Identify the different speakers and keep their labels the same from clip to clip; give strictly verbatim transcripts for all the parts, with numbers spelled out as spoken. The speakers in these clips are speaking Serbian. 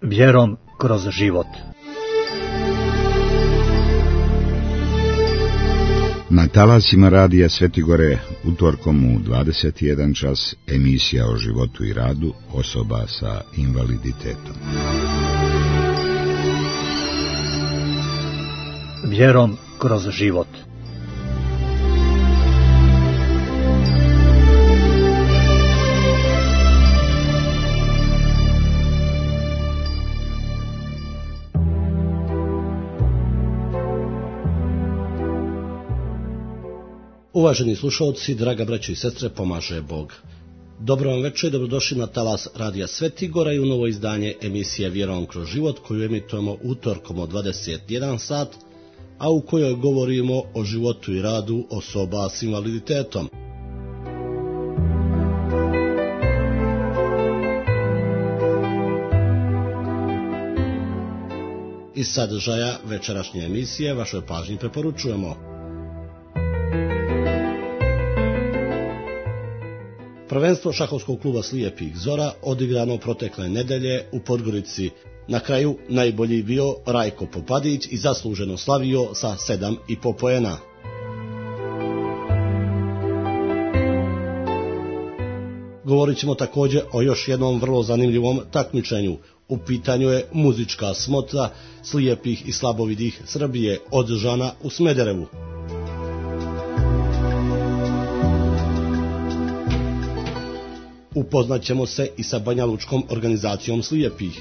Speaker 1: Vjerom kroz život.
Speaker 2: Na talasima radija Svetigore utorkom u dvadeset jedan čas emisija o životu i radu osoba sa invaliditetom.
Speaker 1: Vjerom kroz život.
Speaker 3: Uvaženi slušalci, draga braćo i sestre, pomaže Bog. Dobro vam večer i dobrodošli na talas radija Svetigora i u novo izdanje emisije Vjerom kroz život, koju emitujemo utorkom od dvadeset jedan sat, a u kojoj govorimo o životu i radu osoba s invaliditetom. Iz sadržaja večerašnje emisije vašoj pažnji preporučujemo: prvenstvo šahovskog kluba Slijepih Zora odigrano protekle nedelje u Podgorici. Na kraju najbolji bio Rajko Popadić i zasluženo slavio sa sedam i po poena. Govorit ćemo također o još jednom vrlo zanimljivom takmičenju. U pitanju je muzička smotra slijepih i slabovidih Srbije, održana u Smederevu. Upoznat ćemo se i sa banjalučkom organizacijom slijepih.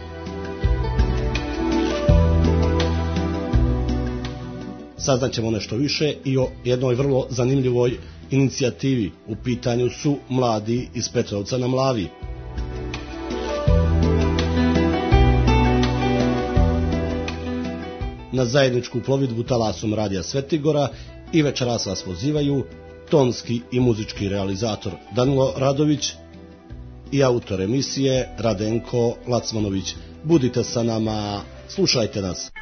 Speaker 3: Saznat ćemo nešto više i o jednoj vrlo zanimljivoj inicijativi. U pitanju su mladi iz Petrovca na Mlavi. Na zajedničku plovidbu talasom radija Svetigora i večeras vas pozivaju tonski i muzički realizator Danilo Radović i autor emisije Radenko Lacmanović. Budite sa nama, slušajte nas.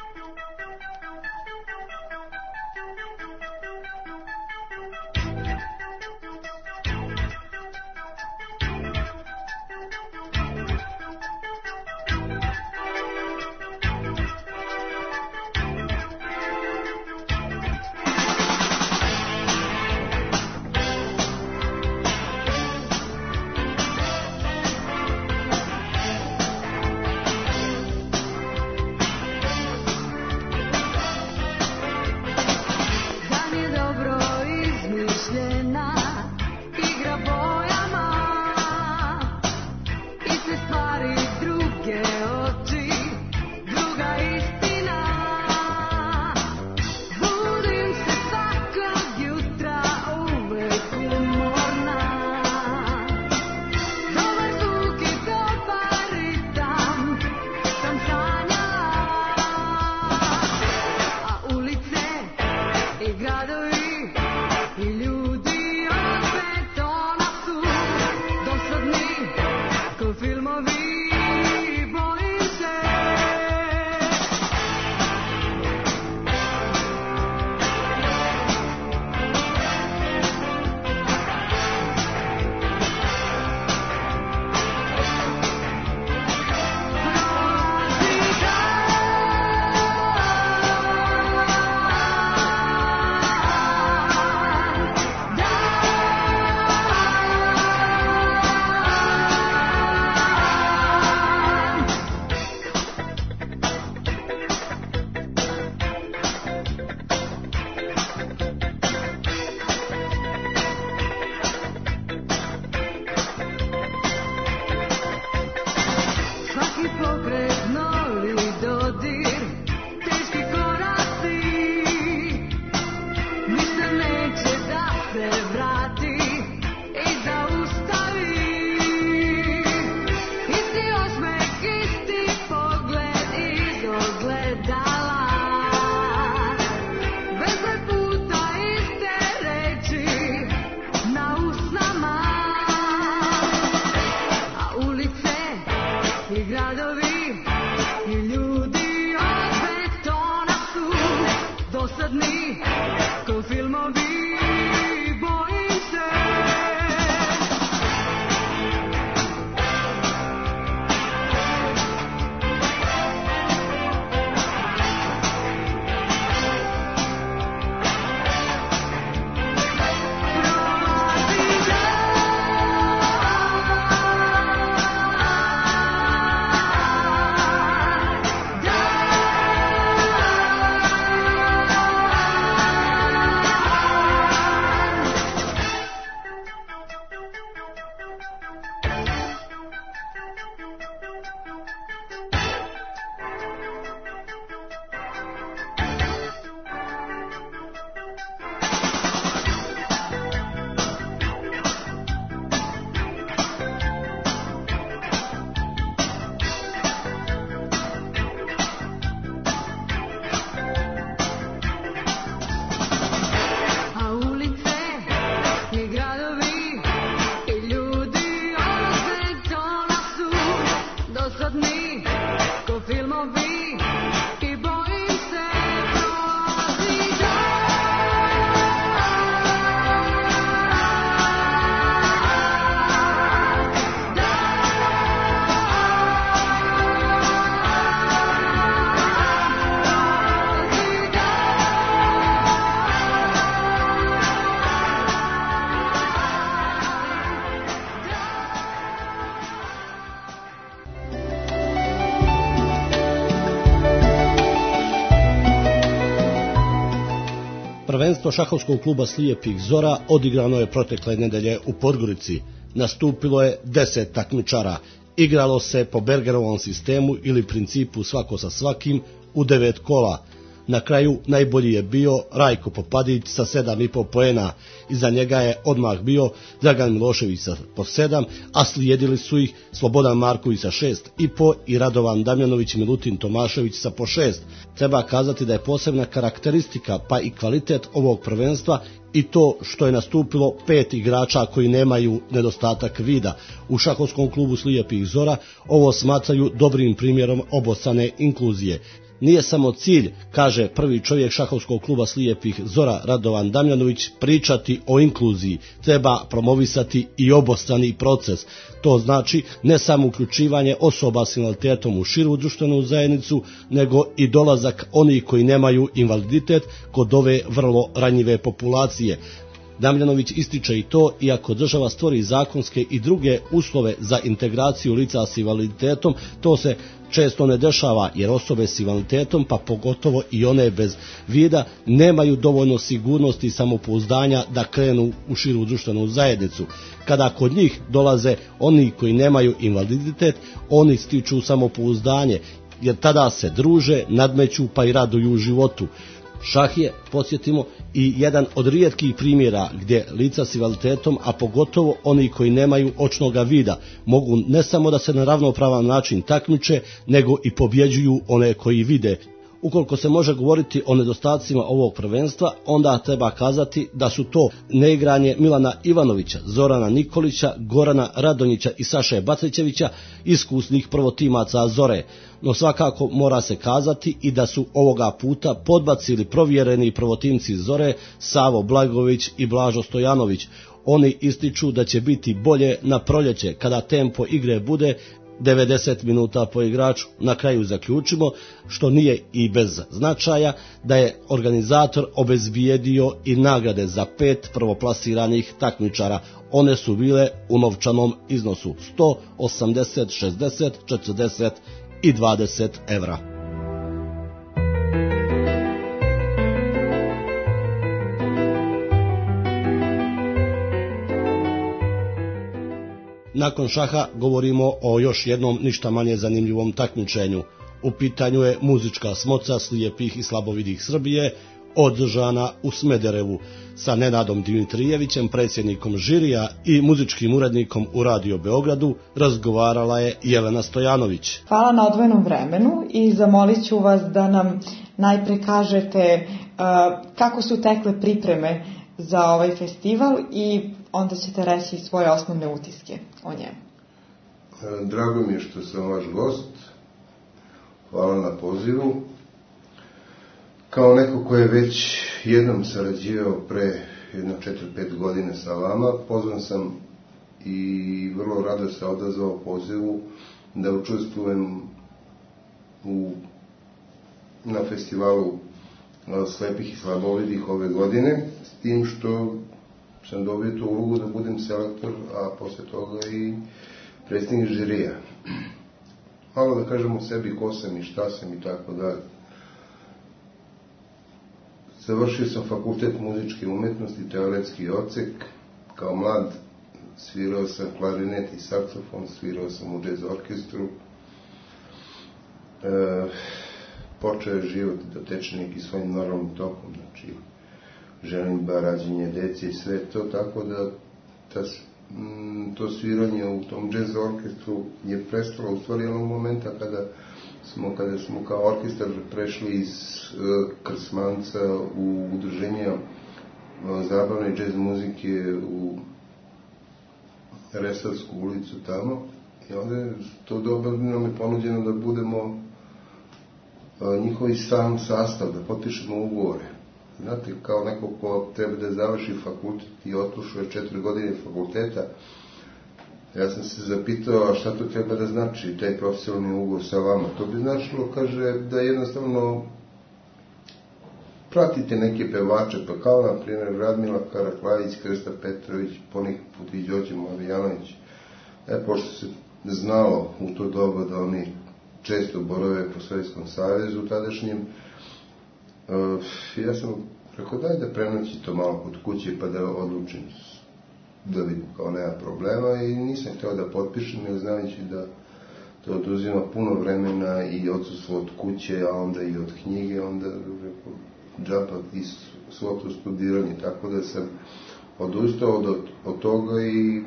Speaker 3: Prvenstvo šahovskog kluba Slijepih Zora odigrano je protekle nedelje u Podgorici. Nastupilo je deset takmičara. Igralo se po Bergerovom sistemu ili principu svako sa svakim u devet kola. Na kraju najbolji je bio Rajko Popadić sa sedam i po poena. Iza njega je odmah bio Dragan Milošević sa po sedam, a slijedili su ih Slobodan Marković sa šest i po i Radovan Damjanović i Milutin Tomašević sa po šest. Treba kazati da je posebna karakteristika pa i kvalitet ovog prvenstva i to što je nastupilo pet igrača koji nemaju nedostatak vida. U šahovskom klubu Slijepih Zora ovo smatraju dobrim primjerom obostrane inkluzije. Nije samo cilj, kaže prvi čovjek šahovskog kluba Slijepih Zora Radovan Damjanović, pričati o inkluziji, treba promovisati i obostrani proces. To znači ne samo uključivanje osoba s invaliditetom u širu društvenu zajednicu, nego i dolazak onih koji nemaju invaliditet kod ove vrlo ranjive populacije. Damjanović ističe i to, iako država stvori zakonske i druge uslove za integraciju lica s invaliditetom, to se često ne dešava jer osobe s invaliditetom, pa pogotovo i one bez vida, nemaju dovoljno sigurnosti i samopouzdanja da krenu u širu društvenu zajednicu. Kada kod njih dolaze oni koji nemaju invaliditet, oni stiču samopouzdanje, jer tada se druže, nadmeću pa i raduju u životu. Šah je, podsjetimo, i jedan od rijetkih primjera gdje lica s invaliditetom, a pogotovo oni koji nemaju očnoga vida, mogu ne samo da se na ravnopravan način takmiče, nego i pobjeđuju one koji vide. Ukoliko se može govoriti o nedostacima ovog prvenstva, onda treba kazati da su to neigranje Milana Ivanovića, Zorana Nikolića, Gorana Radonjića i Saše Batrićevića, iskusnih prvotimaca Zore. No svakako mora se kazati i da su ovoga puta podbacili provjereni prvotimci Zore Savo Blagović i Blažo Stojanović. Oni ističu da će biti bolje na proljeće kada tempo igre bude devedeset minuta po igraču. Na kraju zaključimo, što nije i bez značaja, da je organizator obezbijedio i nagrade za pet prvoplasiranih takmičara. One su bile u novčanom iznosu sto, osamdeset, šezdeset, četrdeset i dvadeset evra. Nakon šaha govorimo o još jednom ništa manje zanimljivom takmičenju. U pitanju je muzička smoca slijepih i slabovidih Srbije, održana u Smederevu. Sa Nenadom Dimitrijevićem, predsjednikom žirija i muzičkim urednikom u Radio Beogradu, razgovarala je Jelena Stojanović.
Speaker 4: Hvala na odvojenom vremenu i zamolit ću vas da nam najpre kažete uh, kako su tekle pripreme za ovaj festival i onda ćete reći svoje osnovne utiske o njemu.
Speaker 5: Drago mi je što sam vaš gost. Hvala na pozivu. Kao neko ko je već jednom sarađivao pre jedno četiri pet godine sa vama, pozvan sam i vrlo rado se odazvao pozivu da učestvujem u, na festivalu slepih i slabovidih ove godine, s tim što sam dobio tu ulogu da budem selektor, a posle toga i predsjednik žirija. Malo da kažem o sebi ko sam i šta sam i tako dalje. Završio sam fakultet muzičke umetnosti, teoretski odsek. Kao mlad svirao sam klarinet i saksofon, svirao sam u jazz orkestru. E, počeo je život da teče neki svojim normalnim tokom, znači ženidba, rađenje dece i sve to, tako da ta, m, to sviranje u tom jazz orkestru je prestalo u stvari jednog momenta kada smo, kada smo kao orkestar prešli iz uh, Krsmanca u udruženje uh, zabavne jazz muzike u Resavsku ulicu tamo, i onda je to dobro nam je ponuđeno da budemo uh, njihovi sam sastav, da potpišemo ugovore. Znate, kao neko ko treba da završi fakultet i otpušuje četiri godine fakulteta, ja sam se zapitao, a šta to treba da znači, taj profesionalni ugovor sa vama? To bi značilo, kaže, da jednostavno pratite neke pevače, pa kao na primjer Radmila Karaklajić, Krsta Petrović, ponekad put i Đorđe Marjanović. E, pošto se znalo u to doba da oni često borave po Sovjetskom savezu tadašnjem, Uh, ja sam Rekao, daj da prenoći to malo kod kuće pa da odlučim, da vidim kao nema problema, i nisam htio da potpišem, jer znajući da to oduzima puno vremena i odsustvo od kuće, a onda i od knjige, onda rekao, džaba i svo to studiranje, tako da sam odustao od, od toga i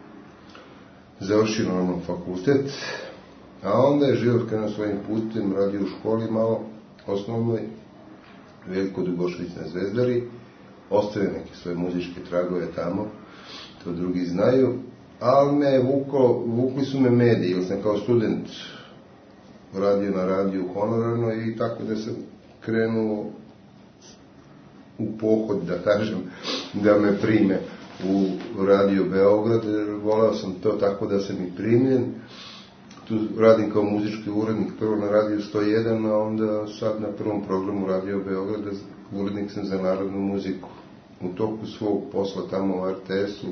Speaker 5: završio normalno fakultet, a onda je život krenuo svojim putem, radio u školi malo, osnovnoj, Veljko Dugošević na Zvezdari, ostavio neke svoje muzičke tragove tamo, to drugi znaju, ali me vuko, vukli su me mediji, jer sam kao student radio na radiju honorarno i tako da sam krenuo u pohod, da kažem, da me prime u Radio Beograd, voleo sam to tako da sam i primljen. Tu radim kao muzički urednik, prvo na radiju sto jedan, a onda sad na prvom programu Radio Beograda urednik sam za narodnu muziku. U toku svog posla tamo u R T S-u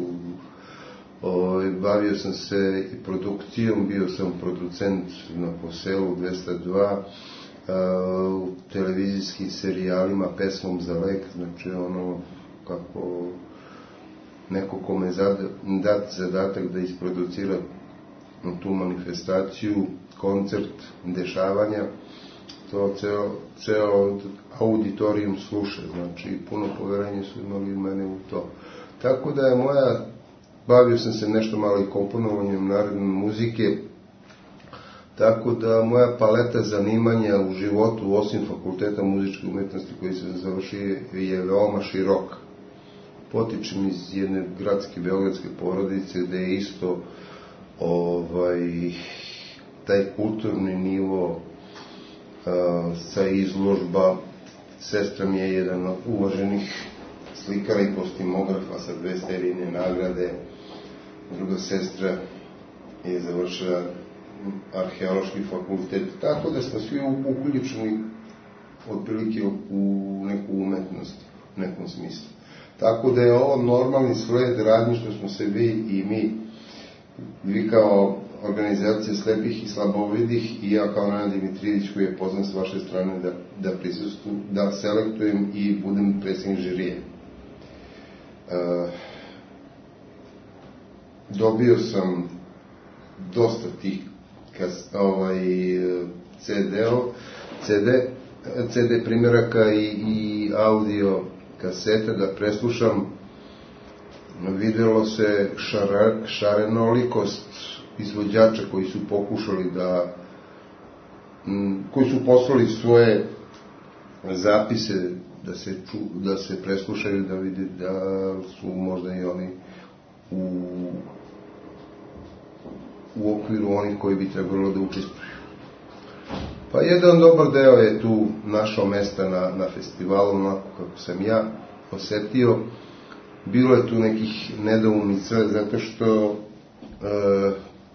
Speaker 5: o, bavio sam se i produkcijom, bio sam producent na Poselu dvesta dva, a, u televizijskim serijalima Pesmom za lek, znači ono kako neko kome dat zadatak da isproducira tu manifestaciju, koncert, dešavanja, to ceo, ceo auditorijum sluša, znači puno poverenja su imali u mene u to. Tako da je moja, bavio sam se nešto malo i komponovanjem narodne muzike, tako da moja paleta zanimanja u životu, osim fakulteta muzičke umetnosti koji se završio, je veoma širok. Potičem iz jedne gradske beogradske porodice, gde je isto ovaj, taj kulturni nivo a, sa izložba. Sestra mi je jedan od uvaženih slikara i kostimografa sa dve serijne nagrade. Druga sestra je završila arheološki fakultet, tako da smo svi uključeni otprilike u neku umetnost, u nekom smislu. Tako da je ovo normalni sled radnji što smo se vi i mi, vi kao organizacija slepih i slabovidih i ja kao Nenad Dimitrijević koji je poznan s vaše strane da, da prisustvu, da selektujem i budem predsjednik žirije. Uh, dobio sam dosta tih kas, ovaj, C D-o, C D, C D primjeraka i, i audio kasete da preslušam. Videlo se šara, šarenolikost izvođača koji su pokušali da, m, koji su poslali svoje zapise da se, ču, da se preslušaju, da vide da su možda i oni u, u okviru onih koji bi trebalo da učestvuju. Pa jedan dobar deo je tu našao mesta na, na festivalu, onako kako sam ja osetio. Bilo je tu nekih nedoumica, zato što e,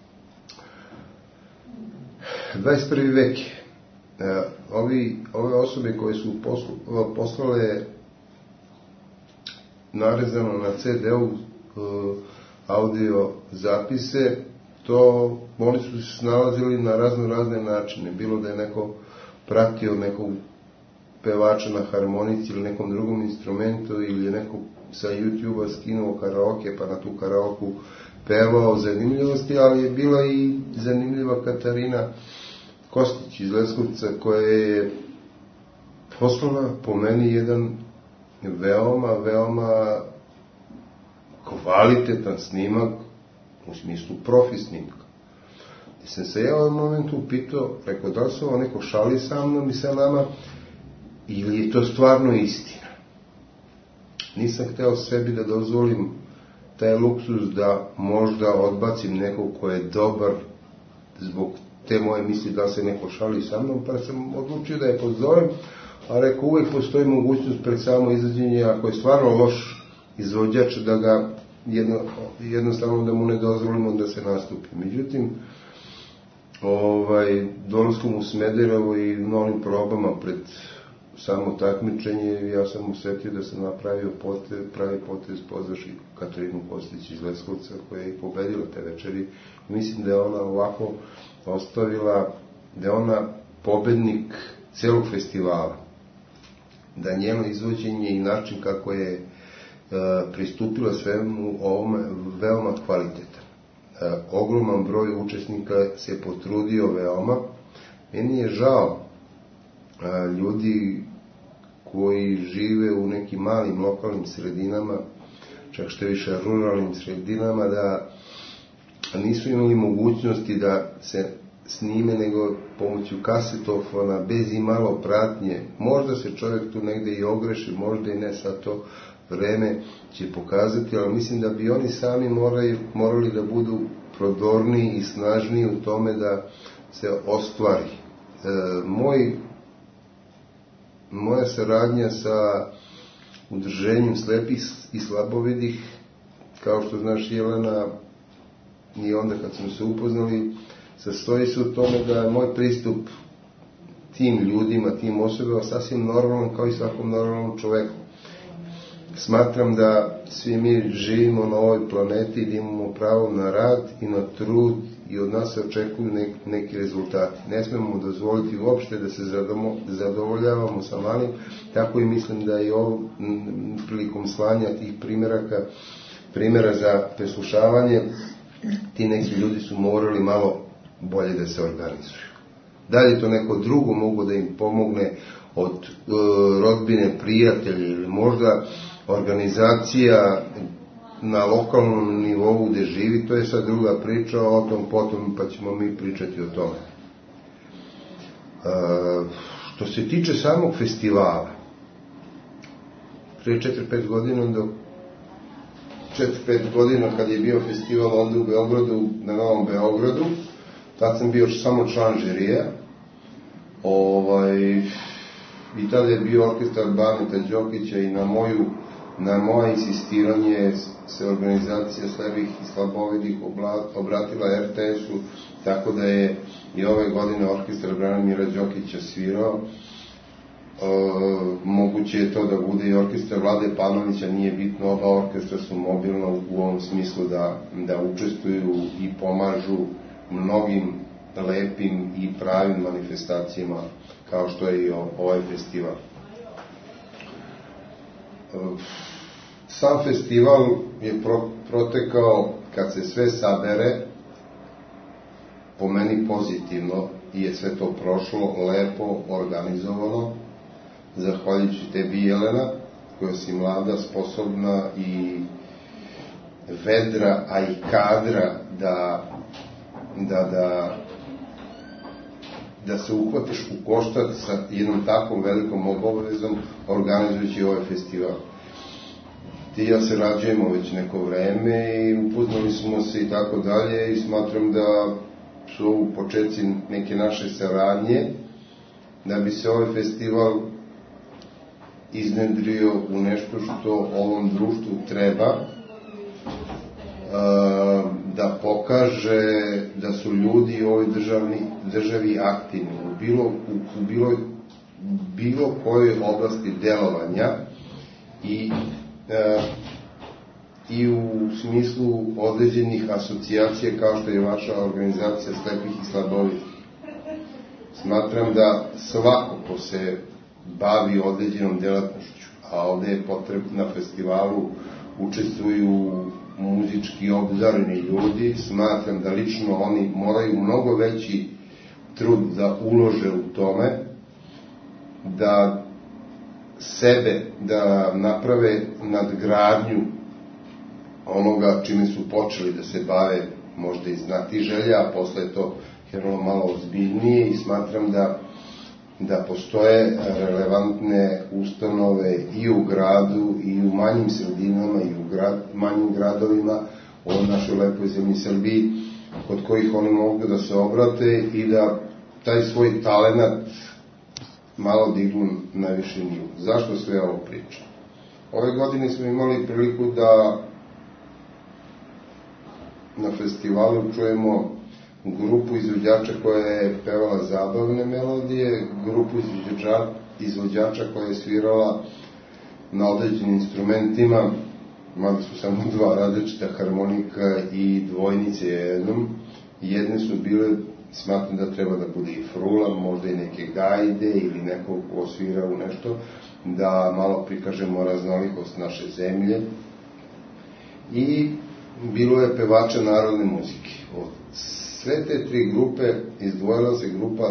Speaker 5: dvadeset prvi vek e, ovi, ove osobe koje su poslu, poslale narezano na C D-u e, audio zapise, to oni su se snalazili na razno razne načine. Bilo da je neko pratio nekog pevača na harmonici ili nekom drugom instrumentu, ili je neko sa YouTube-a skinuo karaoke pa na tu karaoku pevao zanimljivosti, ali je bila i zanimljiva Katarina Kostić iz Leskovca koja je poslala po meni jedan veoma, veoma kvalitetan snimak u smislu profi snimka. I sam se ja u ovom momentu upitao, rekao, da li se ovo neko šali sa mnom i sa nama, ili je to stvarno istina. Nisam hteo sebi da dozvolim taj luksus da možda odbacim nekog ko je dobar zbog te moje misli da se neko šali sa mnom, pa sam odlučio da je pozovem, a rekao, uvijek postoji mogućnost pred samo izvođenje, ako je stvarno loš izvođač, da ga jedno, jednostavno da mu ne dozvolimo da se nastupi. Međutim, ovaj, dolaskom u Smederevo i novim probama pred samo takmičenje, ja sam osetio da sam napravio potez, pravi potez pozvaši Katarinu Kostić iz Leskovca, koja je i pobedila te večeri. Mislim da je ona ovako ostavila, da je ona pobednik celog festivala. da njeno izvođenje i način kako je pristupila svemu ovome veoma kvalitetan. Ogroman broj učesnika se potrudio veoma. Meni je žao ljudi koji žive u nekim malim lokalnim sredinama, čak što više ruralnim sredinama, da nisu imali mogućnosti da se snime nego pomoću kasetofona, bez i malo pratnje. Možda se čovjek tu negde i ogreši, možda i ne, sad to vreme će pokazati, ali mislim da bi oni sami morali, morali da budu prodorniji i snažniji u tome da se ostvari. E, moj, moja saradnja sa udruženjem slepih i slabovidih, kao što znaš Jelena, i onda kad smo se upoznali, sastoji se u tome da je moj pristup tim ljudima, tim osobama sasvim normalan kao i svakom normalnom čoveku. Smatram da svi mi živimo na ovoj planeti i da imamo pravo na rad i na trud i od nas se očekuju nek, neki rezultati. Ne smemo dozvoliti uopšte da se zadovoljavamo sa malim, tako i mislim da i ovo prilikom slanja tih primjeraka, primjera za preslušavanje, ti neki ljudi su morali malo bolje da se organizuju. Da li to neko drugo mogu da im pomogne od e, rodbine, prijatelja ili možda organizacija na lokalnom nivou gde živi, to je sad druga priča, o tom potom pa ćemo mi pričati o tome. E, što se tiče samog festivala, prije četiri pet godina do četiri pet godina kad je bio festival ovdje u Beogradu, na Novom Beogradu, tad sam bio samo član žirija, ovaj, i tada je bio orkestar Baneta Đokića i na moju, na moje insistiranje se organizacija slepih i slabovidih obratila er te es-u, tako da je i ove godine orkestar Branimira Đokića svirao. E, moguće je to da bude i orkestar Vlade Panovića, nije bitno, oba orkestra su mobilna u ovom smislu da, da učestvuju i pomažu mnogim lepim i pravim manifestacijama kao što je i ovaj festival. Sam festival je pro, protekao, kad se sve sabere, po meni pozitivno i je sve to prošlo lepo, organizovano, zahvaljujući tebi Jelena, koja si mlada, sposobna i vedra, a i kadra da da, da da se uhvatiš u koštac sa jednom takvom velikom obavezom organizujući ovaj festival. Ti i ja se rađujemo već neko vreme i upoznali smo se i tako dalje i smatram da su ovo početci neke naše saradnje, da bi se ovaj festival iznedrio u nešto što ovom društvu treba, da pokaže da su ljudi u ovoj državni, državi aktivni u bilo, u, u bilo, bilo kojoj oblasti delovanja i, e, i u smislu određenih asocijacija kao što je vaša organizacija slepih i slabovidih. Smatram da svako ko se bavi određenom delatnošću, a ovde je potrebno na festivalu učestvuju muzički obdareni ljudi, smatram da lično oni moraju mnogo veći trud da ulože u tome, da sebe, da naprave nadgradnju onoga čime su počeli da se bave, možda iz znatiželja, a posle je to krenulo malo ozbiljnije i smatram da da postoje relevantne ustanove i u gradu i u manjim sredinama i u grad, manjim gradovima u ovoj našoj lepoj zemlji Srbiji, kod kojih oni mogu da se obrate i da taj svoj talenat malo dignu na viši nivo. Zašto sve ovo pričam? Ove godine smo imali priliku da na festivalu čujemo grupu izvođača koja je pevala zabavne melodije, grupu izvođača, izvođača koja je svirala na određenim instrumentima, mada su samo dva različita harmonika i dvojnice jednom, Jedne su bile, smatram da treba da bude i frula, možda i neke gajde ili neko osvira u nešto, da malo prikažemo raznolikost naše zemlje. I bilo je pevača narodne muzike. Od sve te tri grupe izdvojila se grupa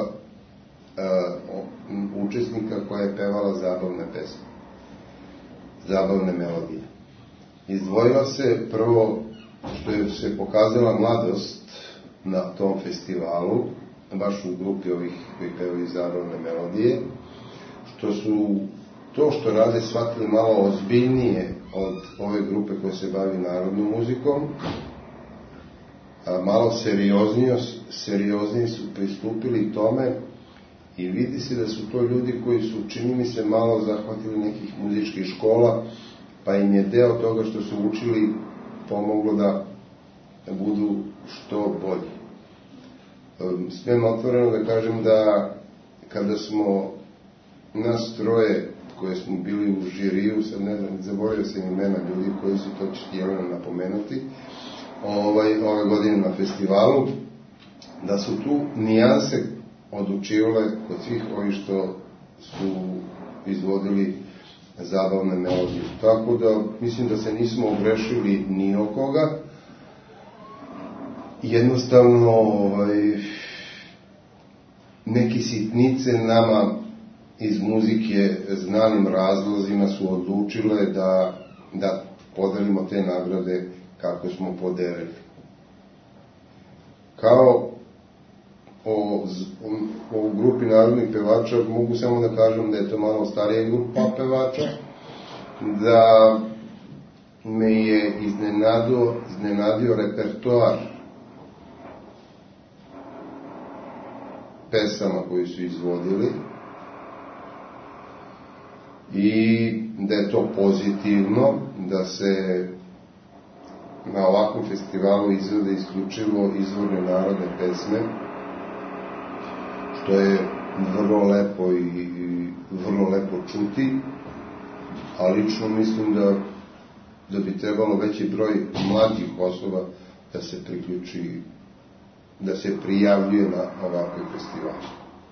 Speaker 5: uh, učesnika koja je pevala zabavne pesme, zabavne melodije. Izdvojila se prvo što je se pokazala mladost na tom festivalu, baš u grupi ovih koji pevaju zabavne melodije, što su to što rade shvatili malo ozbiljnije od ove grupe koje se bavi narodnom muzikom, a malo serioznije, serioznije su pristupili tome i vidi se da su to ljudi koji su, čini mi se, malo zahvatili nekih muzičkih škola, pa im je deo toga što su učili pomoglo da budu što bolji. Smijem otvoreno da kažem da kada smo nas troje koje smo bili u žiriju, sad ne znam, zaboravio sam imena ljudi koji su to htjeli napomenuti, ovaj, ove godine na festivalu, da su tu nijanse odučivale kod svih ovih što su izvodili zabavne melodije. Tako da mislim da se nismo ogrešili ni o koga. Jednostavno ovaj, neki sitnice nama iz muzike znanim razlozima su odlučile da, da podelimo te nagrade kako smo podelili. Kao o, o grupi narodnih pevača mogu samo da kažem da je to malo starija grupa pevača, da me je iznenadio, iznenadio repertoar pesama koji su izvodili i da je to pozitivno, da se na ovakvom festivalu izvode isključivo izvorne narodne pesme, što je vrlo lepo i vrlo lepo čuti, a lično mislim da, da bi trebalo veći broj mladih osoba da se priključi, da se prijavljuje na ovakve festivale.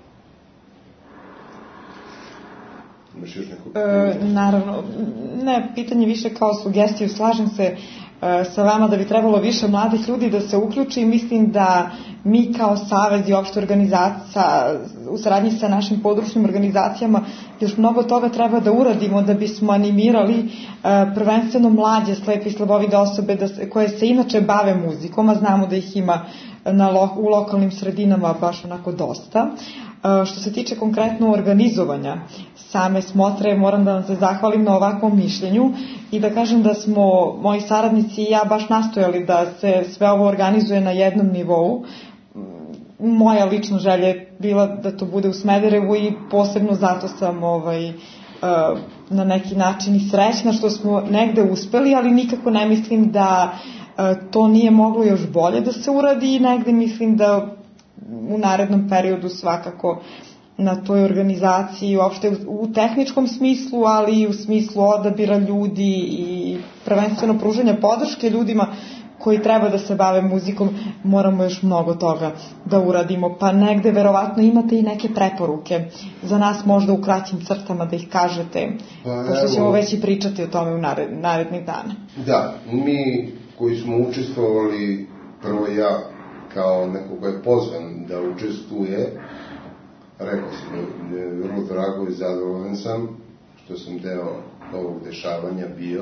Speaker 5: Imaš još neko pitanje?
Speaker 4: E, naravno, ne, pitanje više kao sugestiju, slažem se e, sa vama da bi trebalo više mladih ljudi da se uključi. Mislim da mi kao savez i opšte organizacija u saradnji sa našim područnim organizacijama još mnogo toga treba da uradimo da bismo animirali e, prvenstveno mlađe slepe i slabovide osobe da, koje se inače bave muzikom, a znamo da ih ima na lo, u lokalnim sredinama baš onako dosta. E, što se tiče konkretno organizovanja same smotre, moram da vam se zahvalim na ovakvom mišljenju i da kažem da smo moji saradnici i ja baš nastojali da se sve ovo organizuje na jednom nivou. Moja lična želja je bila da to bude u Smederevu i posebno zato sam ovaj, na neki način i srećna što smo negde uspeli, ali nikako ne mislim da to nije moglo još bolje da se uradi i negde mislim da u narednom periodu svakako na toj organizaciji, uopšte u tehničkom smislu, ali i u smislu odabira ljudi i prvenstveno pružanja podrške ljudima koji treba da se bave muzikom, moramo još mnogo toga da uradimo. Pa negde verovatno imate i neke preporuke za nas možda u kraćim crtama da ih kažete, pa, pošto ćemo evo, već i pričati o tome u nared, narednih dana.
Speaker 5: Da, mi koji smo učestvovali, prvo ja kao neko ko je pozvan da učestvuje, rekao sam, vrlo drago i zadovoljan sam što sam deo ovog dešavanja bio.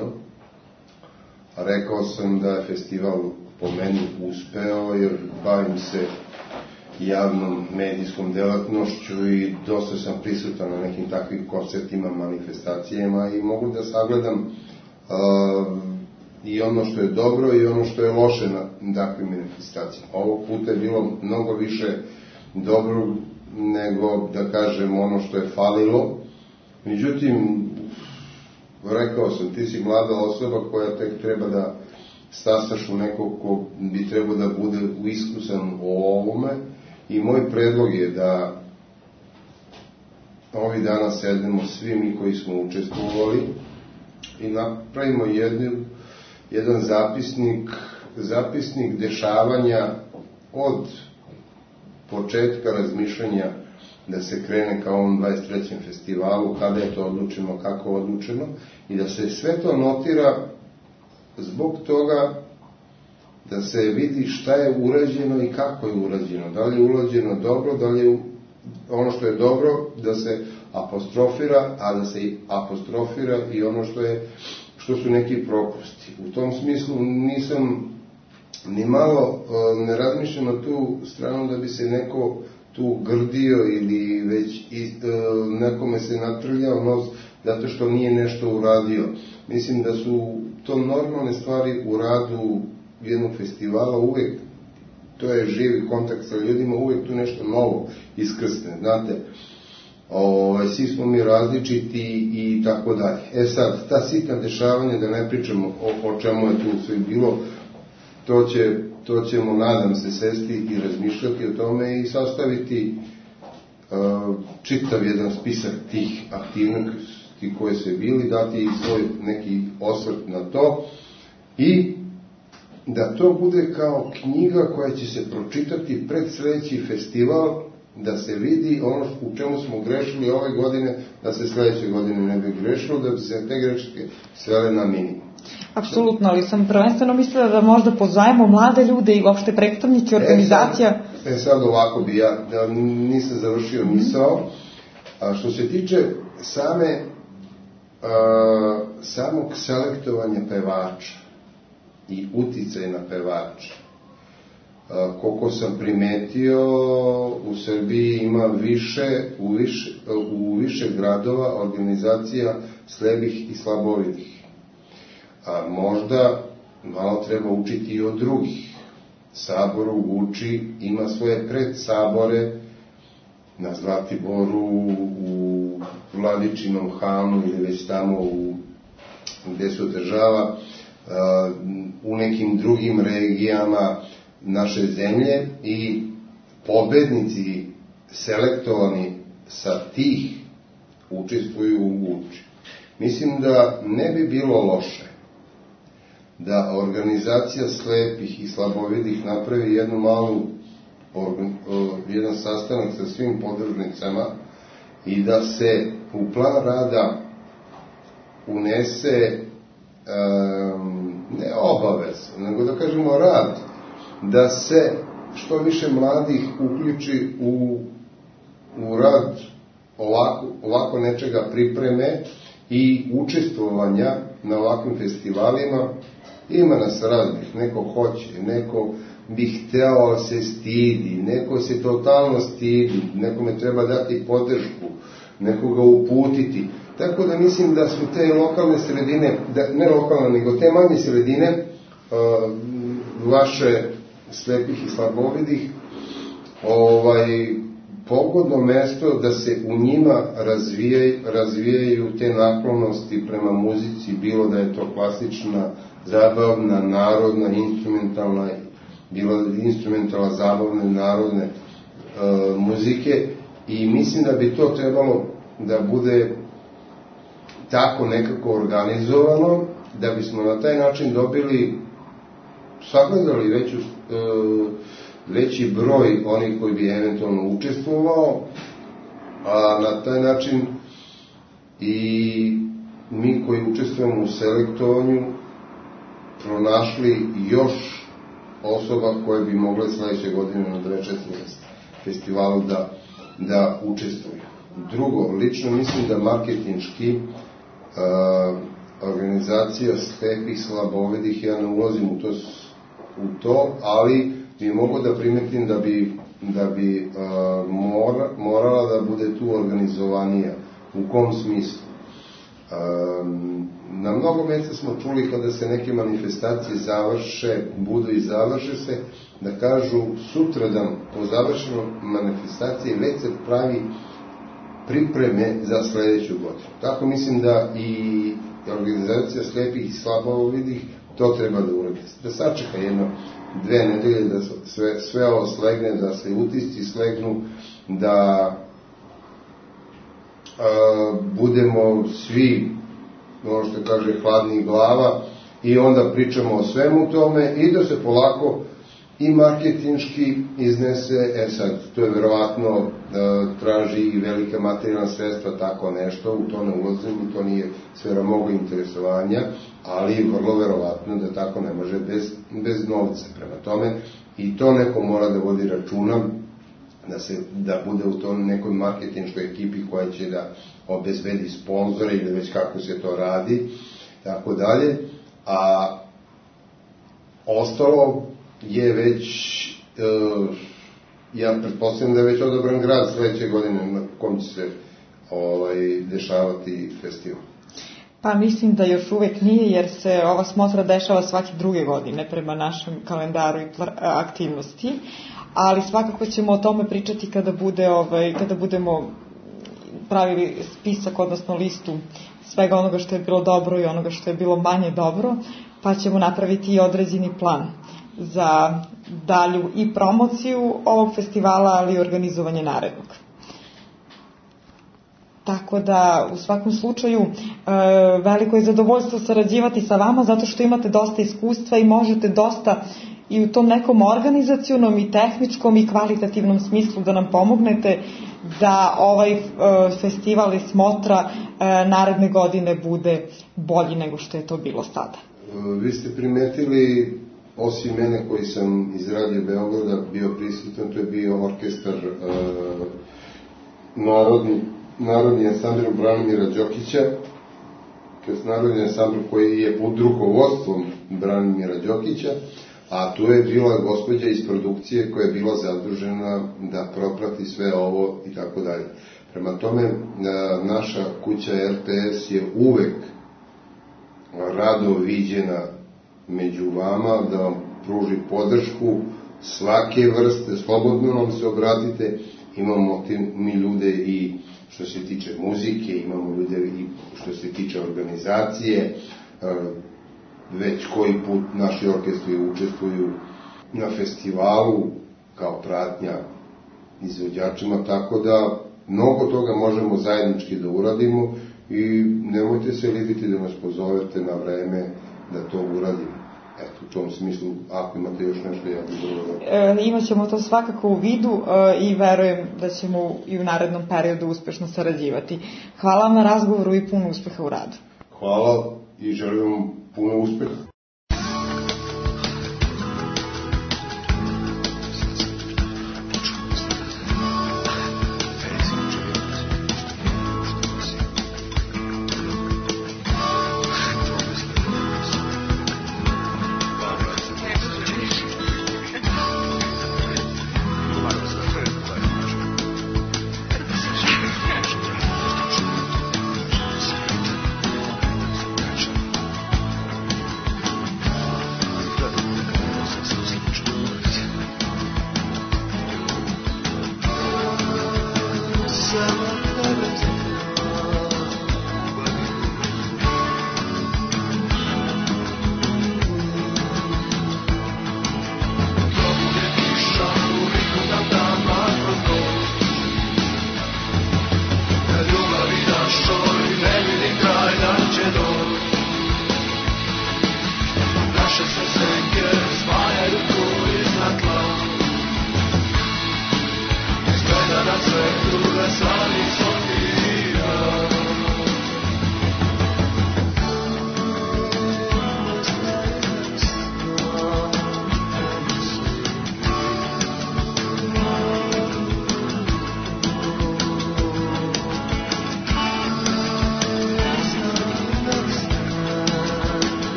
Speaker 5: Rekao sam da je festival po meni uspeo jer bavim se javnom medijskom delatnošću i dosta sam prisutan na nekim takvim koncertima, manifestacijama i mogu da sagledam uh, i ono što je dobro i ono što je loše na takvim manifestacijama. Ovog puta je bilo mnogo više dobro nego, da kažem, ono što je falilo. Međutim, rekao sam, ti si mlada osoba koja tek treba da stasaš u nekog ko bi trebao da bude iskusan o ovome i moj predlog je da ovih dana sednemo svi mi koji smo učestvovali i napravimo jednu, jedan zapisnik, zapisnik dešavanja od početka razmišljanja da se krene ka ovom dvadeset trećem festivalu, kada je to odlučeno, kako odlučeno, i da se sve to notira zbog toga da se vidi šta je urađeno i kako je urađeno. Da li je urađeno dobro, da li je ono što je dobro da se apostrofira, a da se apostrofira i ono što je što su neki propusti. U tom smislu nisam ni malo ne razmišljam na tu stranu da bi se neko tu grdio ili već i, nekome se natrljao nos zato što nije nešto uradio. Mislim da su to normalne stvari u radu jednog festivala, uvek to je živi kontakt sa ljudima, uvek tu nešto novo iskrsne, znate, o, svi smo mi različiti i tako dalje. E sad, ta sitna dešavanja, da ne pričamo o, o čemu je tu sve bilo, to, će, to ćemo, nadam se, sesti i razmišljati o tome i sastaviti uh, čitav jedan spisak tih aktivnosti koje su bili, dati i svoj neki osvrt na to i da to bude kao knjiga koja će se pročitati pred sledeći festival, da se vidi ono u čemu smo grešili ove godine, da se sledeće godine ne bi grešilo, da bi se te greške svele na minimum.
Speaker 4: Apsolutno, ali sam prvenstveno mislila da možda pozajemo mlade ljude i uopšte predstavnike organizacija.
Speaker 5: E sad, e sad ovako bi ja, da nisam završio misao, a što se tiče same, a, samog selektovanja pevača i uticaj na pevača, koliko sam primetio, u Srbiji ima više, u više, u više gradova organizacija slepih i slabovidih. A možda malo treba učiti i od drugih. Sabor u Guči ima svoje predsabore na Zlatiboru, u Vladičinom Hanu ili već tamo u, gde se održava, u nekim drugim regijama naše zemlje i pobednici selektovani sa tih učestvuju u Guči. Mislim da ne bi bilo loše da organizacija slepih i slabovidih napravi jednu malu jedan sastanak sa svim podružnicama i da se u plan rada unese um, ne obavez, nego da kažemo rad, da se što više mladih uključi u, u rad ovako, ovako nečega pripreme i učestvovanja na ovakvim festivalima. Ima nas raznih, neko hoće, neko bi hteo, ali se stidi, neko se totalno stidi, nekome treba dati podršku, nekoga uputiti. Tako da mislim da su te lokalne sredine, da, ne lokalne, nego te manje sredine, uh, vaše slepih i slabovidih, ovaj, pogodno mesto da se u njima razvijaju, razvijaju te naklonosti prema muzici, bilo da je to klasična, zabavna, narodna, instrumentalna, bilo instrumentalna, zabavne, narodne e, muzike i mislim da bi to trebalo da bude tako nekako organizovano, da bismo na taj način dobili, sagledali veću, e, veći broj onih koji bi eventualno učestvovao, a na taj način i mi koji učestvujemo u selektovanju pronašli još osoba koje bi mogle sledeće godine na dvadeset četvrtom festivalu da, da učestvuju. Drugo, lično mislim da marketinški uh, organizacija slepih, slabovidih, ja ne ulazim u to, u to ali bi mogo da primetim da bi, da bi uh, mora, morala da bude tu organizovanija. U kom smislu? Um, na mnogo mjesta smo čuli kada se neke manifestacije završe, budu i završe se, da kažu sutradan po završenju manifestacije već se pravi pripreme za sledeću godinu. Tako mislim da i organizacija slepih i slabovidih to treba da uradi. Da sačeka jedno dve nedelje da sve, sve ovo slegne, da se utisci slegnu, da a, budemo svi, ono što kaže, hladnih glava i onda pričamo o svemu tome i da se polako i marketinški iznese, e sad, to je verovatno e, traži i velike materijalne sredstva, tako nešto, u to ne ulazim, to nije sfera mogu interesovanja, ali vrlo verovatno da tako ne može bez, bez novca. Prema tome, i to neko mora da vodi računa, da, se, da bude u tom nekoj marketinškoj ekipi koja će da obezbedi sponzore ili već kako se to radi, tako dalje, a ostalo je već, e, ja pretpostavljam da je već odabran grad sledeće godine na kom će se ovaj, dešavati festival.
Speaker 4: Pa mislim da još uvek nije, jer se ova smotra dešava svake druge godine prema našem kalendaru i aktivnosti, ali svakako ćemo o tome pričati kada, bude, ovaj, kada budemo pravili spisak, odnosno listu svega onoga što je bilo dobro i onoga što je bilo manje dobro, pa ćemo napraviti i određeni plan za dalju i promociju ovog festivala, ali i organizovanje narednog. Tako da, u svakom slučaju, veliko je zadovoljstvo sarađivati sa vama, zato što imate dosta iskustva i možete dosta i u tom nekom organizacionom i tehničkom i kvalitativnom smislu da nam pomognete da ovaj festival i smotra naredne godine bude bolji nego što je to bilo sada.
Speaker 5: Vi ste primetili, osim mene koji sam iz Radio Beograda bio prisutan, to je bio orkestar e, narodni, narodni ansambl Branimira Đokića, narodni ansambl koji je pod rukovodstvom Branimira Đokića, a tu je bila gospođa iz produkcije koja je bila zadužena da proprati sve ovo i tako dalje. Prema tome, naša kuća R T S je uvek rado viđena među vama, da vam pruži podršku svake vrste, slobodno nam se obratite, imamo mi ljude i što se tiče muzike, imamo ljude i što se tiče organizacije, već koji put naši orkestri učestvuju na festivalu kao pratnja izvođačima, tako da mnogo toga možemo zajednički da uradimo i nemojte se libiti da nas pozovete na vreme da to uradimo. Eto, u tom smislu, ako imate još nešto, ja bih dobro.
Speaker 4: E, imaćemo to svakako u vidu e, i verujem da ćemo i u narednom periodu uspešno sarađivati. Hvala vam na razgovoru i puno uspeha u radu.
Speaker 5: Hvala i želim vam puno uspeha.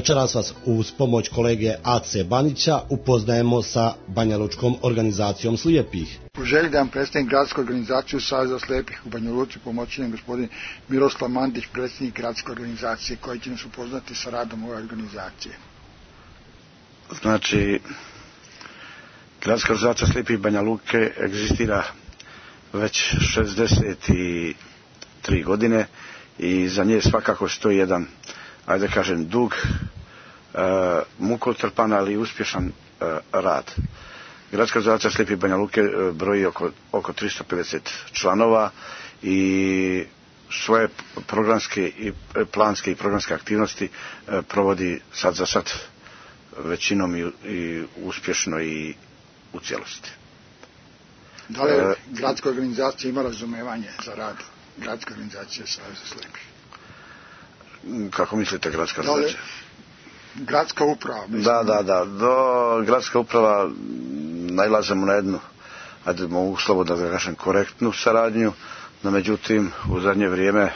Speaker 3: Večeras vas uz pomoć kolege Ace Banića upoznajemo sa Banja Lučkom organizacijom slijepih.
Speaker 6: U želji da vam predstavim gradsku organizaciju Saveza slijepih u Banja Luci pomoći nam gospodin Miroslav Mandić, predsjednik gradske organizacije, koji će nas upoznati sa radom ove organizacije.
Speaker 7: Znači, gradska organizacija slijepih Banja Luke egzistira već šezdeset tri godine i za nje svakako stoji jedan, ajde da kažem, dug, e, mukotrpan, ali uspješan e, rad. Gradska organizacija slijepih Banja Luke broji oko, oko tristo pedeset članova i svoje programske i planske i programske aktivnosti e, provodi sad za sad većinom i, i uspješno i u cijelosti.
Speaker 6: Da li e, gradska organizacija ima razumevanje za rad gradske organizacije Saveza slijepih?
Speaker 7: Kako mislite gradska organizacija?
Speaker 6: Gradska uprava. Mislim.
Speaker 7: Da, da, da. Do gradska uprava nailazimo na jednu, ajde mogu slobodno da kažem, korektnu saradnju, no međutim u zadnje vrijeme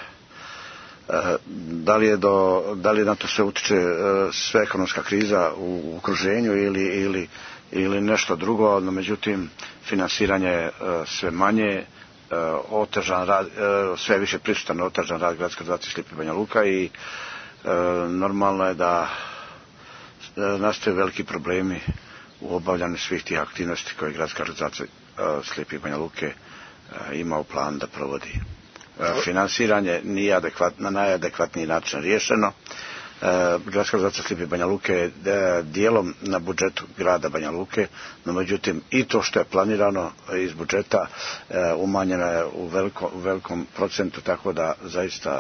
Speaker 7: da li je, do, da li je na to sve utiče sve ekonomska kriza u okruženju ili, ili, ili nešto drugo, no međutim finansiranje je sve manje, otežan rad, sve više prisutan otežan rad gradske organizacije slijepih Banja Luka i normalno je da nastaju veliki problemi u obavljanju svih tih aktivnosti koje gradska organizacija slijepih Banja Luke ima u plan da provodi. Finansiranje nije adekvat, na najadekvatniji način riješeno. Gradska organizacija slijepih Banja Luke je dijelom na budžetu grada Banja Luke, no međutim i to što je planirano iz budžeta umanjeno je u, veliko, u velikom procentu, tako da zaista